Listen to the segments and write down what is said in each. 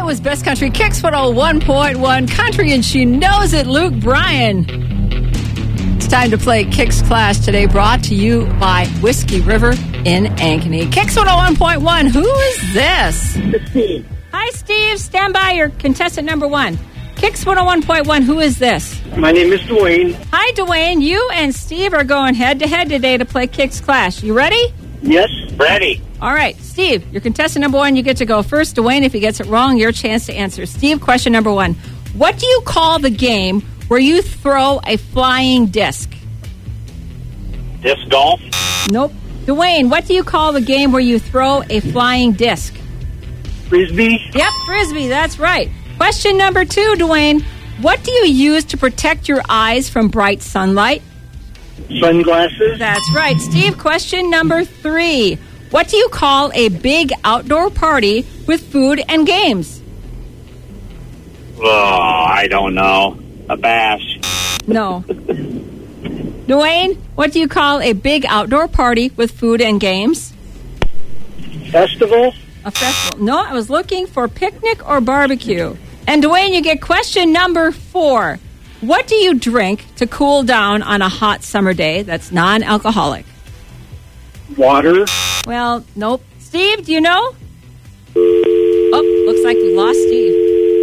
Iowa's Best Country Kicks 101.1 Country, and she knows it, Luke Bryan. It's time to play Kicks Clash today, brought to you by Whiskey River in Ankeny. Kicks 101.1, who is this? It's Steve. Hi, Steve. Stand by, your contestant number one. Kicks 101.1, who is this? My name is Dwayne. Hi, Dwayne. You and Steve are going head-to-head today to play Kicks Clash. You ready? Yes, ready. All right, Steve, your contestant number one, you get to go first. Dwayne, if he gets it wrong, your chance to answer. Steve, question number one. What do you call the game where you throw a flying disc? Disc golf. Nope. Dwayne, what do you call the game where you throw a flying disc? Frisbee. Yep, Frisbee, that's right. Question number two, Dwayne. What do you use to protect your eyes from bright sunlight? Sunglasses. That's right. Steve, question number three. What do you call a big outdoor party with food and games? Oh, I don't know. A bash. No. Dwayne, what do you call a big outdoor party with food and games? Festival. A festival. No, I was looking for picnic or barbecue. And Dwayne, you get question number four. What do you drink to cool down on a hot summer day that's non-alcoholic? Water. Well, nope. Steve, do you know? Oh, looks like we lost Steve.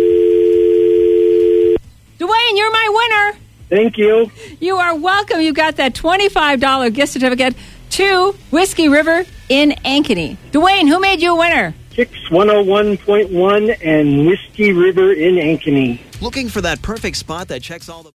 Dwayne, you're my winner. Thank you. You are welcome. You got that $25 gift certificate to Whiskey River in Ankeny. Dwayne, who made you a winner? Kicks 101.1 and Whiskey River in Ankeny. Looking for that perfect spot that checks all the...